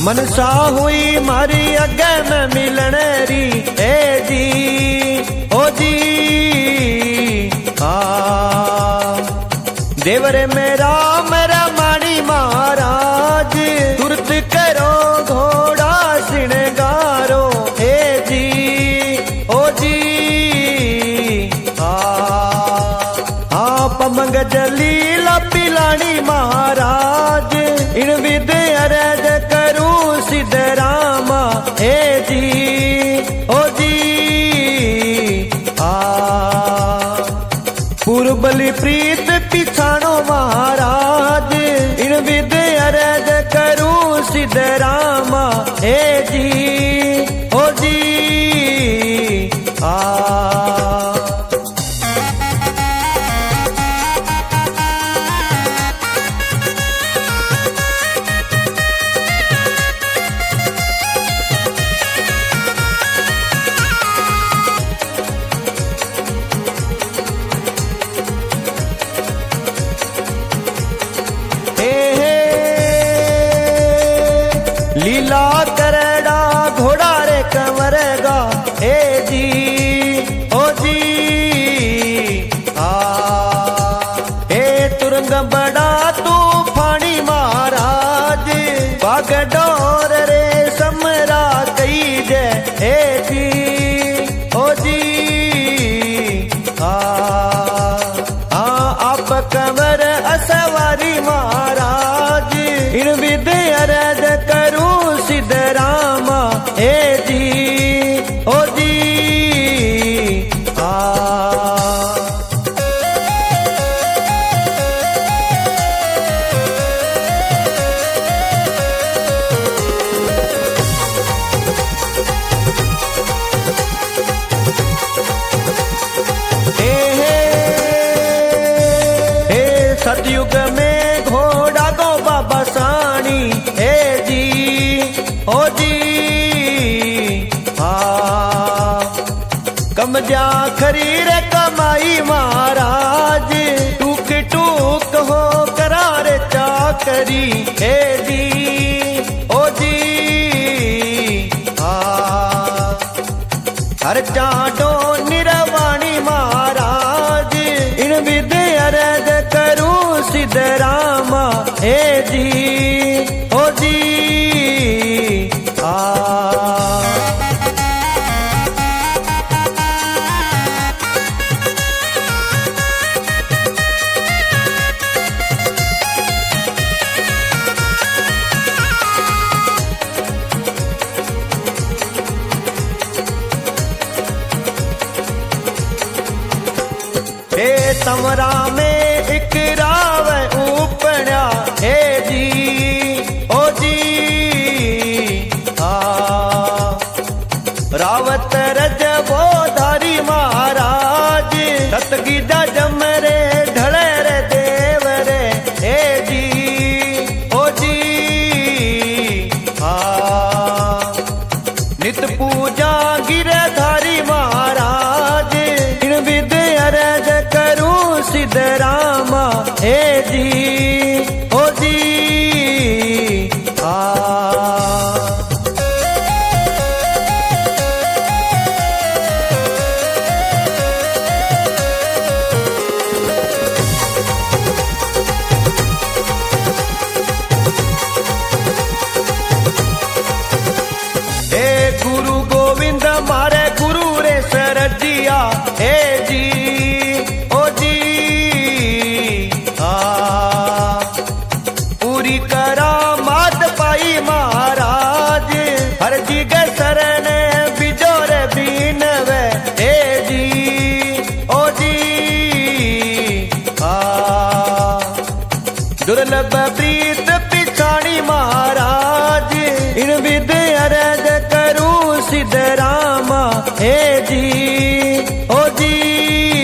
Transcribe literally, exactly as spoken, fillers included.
मनसा हुई मारी अगे में मिलन री ए जी ओ जी आ देवरे मेरा मेरा मानी महाराज तुरत करो घोड़ा सिणगारो ए जी ओ जी आ आप मंग जलीला पिलानी महाराज इन विद अरज करूं सिद्धरामा हे जी ओ जी आ पूर्बली प्रीत पिछाणो महाराज इन विद अरज करूं सिद्धरामा हे जी ओ जी आ लीला करेड़ा घोड़ा रे कंवरेगा हे जी ओ जी आ हे तुरंग बड़ा तूफानी महाराज बागडोर रे समरा कई जय हे जी ओ जी आ आ आप कंवर असवारी महाराज इन विद अरज करूं सिद्धरामा हे जी ओ जी आ हे हे सतयुग में घोड़ा गो बाबा सानी हे जी ओ जी आ कम जा खरीर कमाई महाराज टूक टूक हो करार चाकरी हे जी ओ जी आ हर चाडो निरवाणी महाराज इन विद अरज करूं सिद्धरामा हे जी ओ जी आ हे तमरा में एक राव उपण्या हे जी ओ जी आ रावत रज वो धारी महाराज सतगीजा जमरे ढले रे देव रे हे जी ओ जी आ नित पूजा गिरधारी महाराज इन विद अरज करूं सिद्धरामा हे जी ओ जी आ हे गुरु गोविंद मारे गुरु रे सरजिया हे जी ओ जी आ पूरी करा मात पाई महाराज हर जी के शरण बिजोर बीनवे हे जी ओ जी आ दुर्लभ प्रीत पिछाणी महाराज इन विद अरज करूं सिद्धरामा हे जी ओ जी